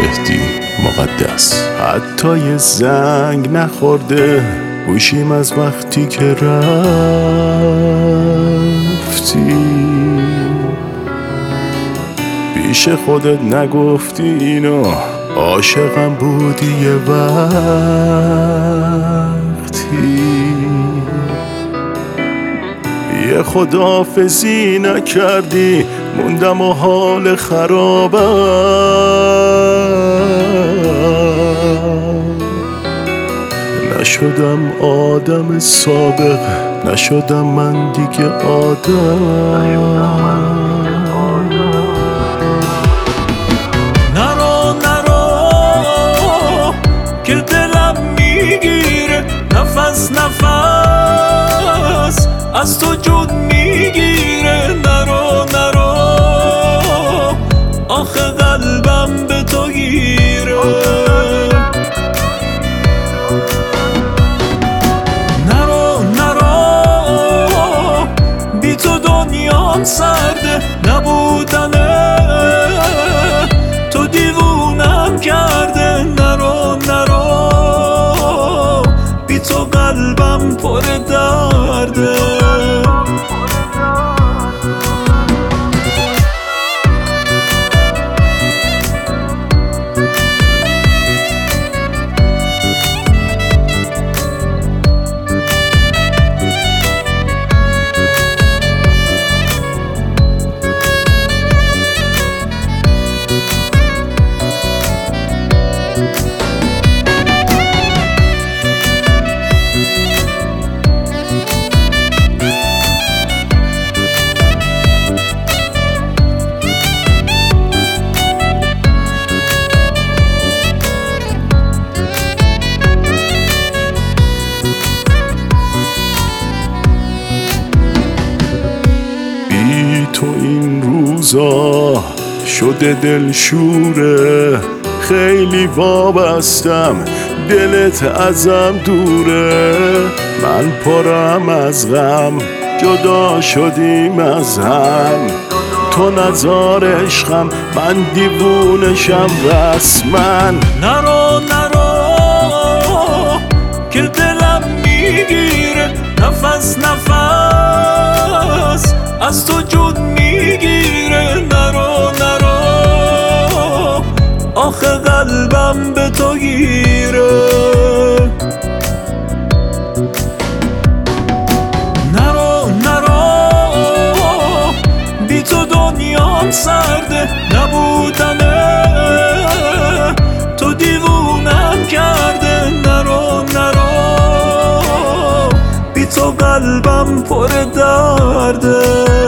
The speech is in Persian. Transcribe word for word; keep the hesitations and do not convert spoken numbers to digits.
مهدی مقدس. حتی یه زنگ نخورده گوشیم از وقتی که رفتی. پیش خودت نگفتی اینو، عاشقم بودی یه وقتی. یه خداحافظی نکردی، موندم و حال خرابم. نشدم آدم سابق، نشدم من دیگه آدم. نرو نرو که دلم میگیره، نفس نفس از تو جون میگیره. نرو نرو آخه قلبم به تو گیره. نرو نرو بی تو دنیام سرده، نبودنه تو دیوونم کرده. نرو نرو بی تو قلبم پر درده. تو این روزا شده دلشوره، خیلی وابستم دلت ازم دوره. من پرم از غم جدا شدیم از هم، تو نزار عشقم من دیوونشم رسما. نرو نرو که دلم میگیره، نفس نفس از تو جون میگیره. نرو نرو آخه قلبم به تو گیره. نرو نرو بی تو دنیام سرده، نبودنه تو دیوونم کرده. نرو نرو بی تو قلبم پر درده.